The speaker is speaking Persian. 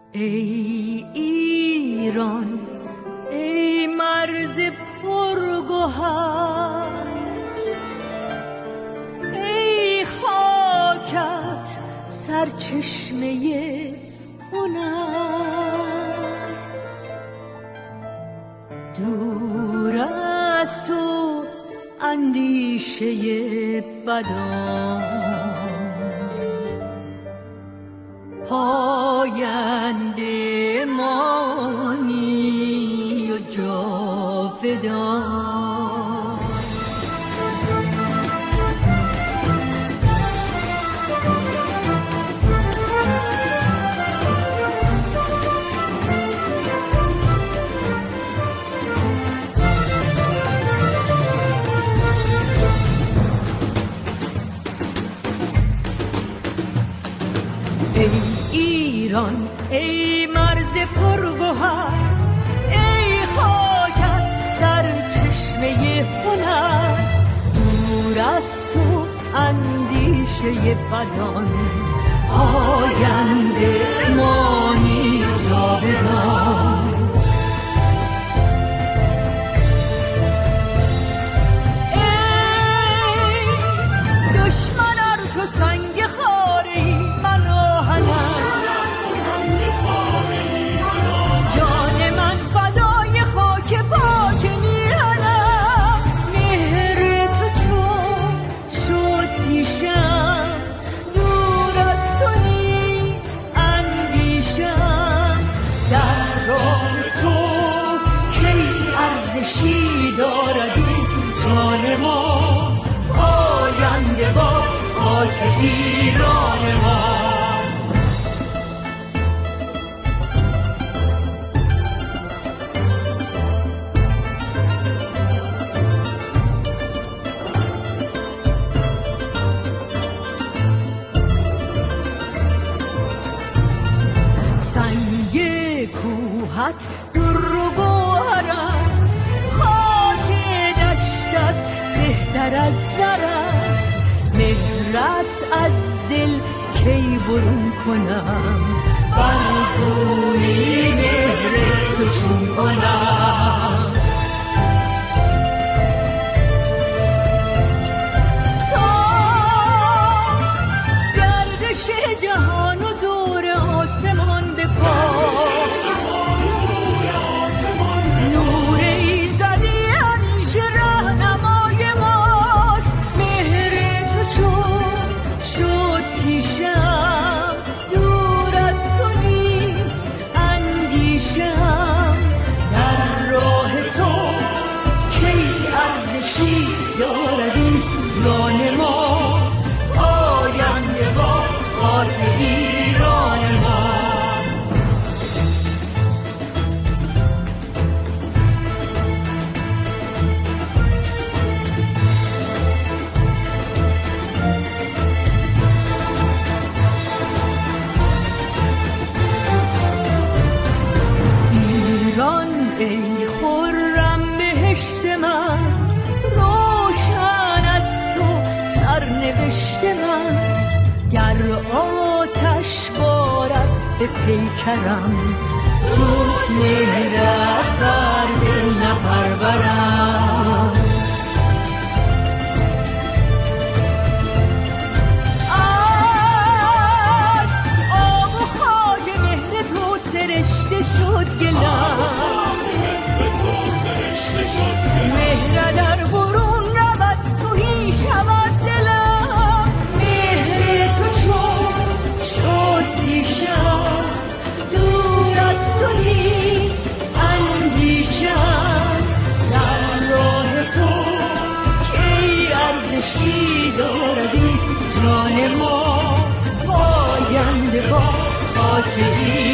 ای ایران، ای مرز پرگوهر، ای خاکت سرچشمه هنر، دور از تو اندیشه بدان، پاینده مانی و جاودان. ای ایران، ای مرز پرگوهر، ای خاکت سرچشمه هنر، دور از تو اندیشه بدان، آینده مانی جاودان. ای دشمن ار تو سنگ خاری من آهنم، جان من فدای خاک پاک میهنم، مهر تو چون شد پیشم، دور از تو نیست اندیشم، در راه تو کی ارزشی دارد این جان ما، آینده با خاک ایران ما. سنگ کوهت در و گوهر است، خاک دشتت بهتر از زر است، مهرت از دل کی برون کنم، برگویی مهر تو چون کنم. تا گردش جهان و دور آسمان به پا، نور ایزدی همیشه راهنمای ماست، مهر تو چون شد پیشم، دور از تو نیست اندیشم، در راه تو کی ارزشی دارد این جان ما، آینده با خاک ایران ما. ایران ای خرم بهشت من، روشن از تو سرنوشت من، گر آتش بارد به پیکرم، جز مهرت بر دل نپرورم. از آب و خاک مهر تو سرشته شد گلم، مهر در برون رود توهی شود دلم، مهر تو چون شد پیشم، دور از تو نیست اندیشم، در راه تو کی ارزشی دارد این جان ما، پاینده با خاک